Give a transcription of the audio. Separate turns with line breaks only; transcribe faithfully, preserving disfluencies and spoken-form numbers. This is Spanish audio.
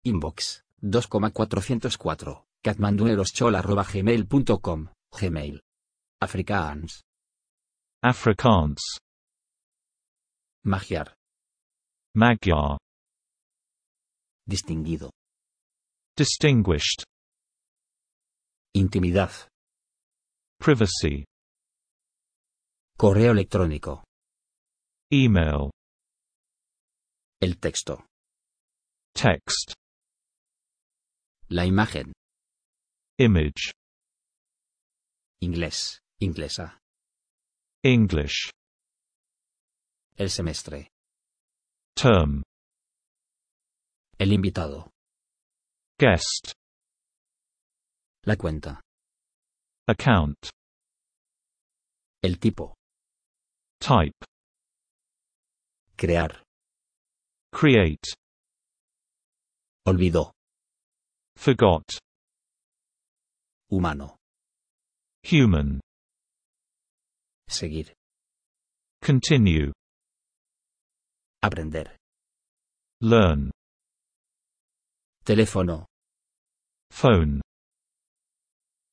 Inbox, dos coma cuatrocientos cuatro, katmandueroschol arroba gmail punto com, Gmail. Afrikaans.
Afrikaans.
Magyar.
Magyar.
Distinguido.
Distinguished.
Intimidad.
Privacy.
Correo electrónico.
Email.
El texto.
Text.
La imagen.
Image.
Inglés, inglesa.
English.
El semestre.
Term.
El invitado.
Guest.
La cuenta.
Account.
El tipo.
Type.
Crear.
Create.
Olvidó.
Forgot.
Humano.
Human.
Seguir.
Continue.
Aprender.
Learn.
Teléfono.
Phone.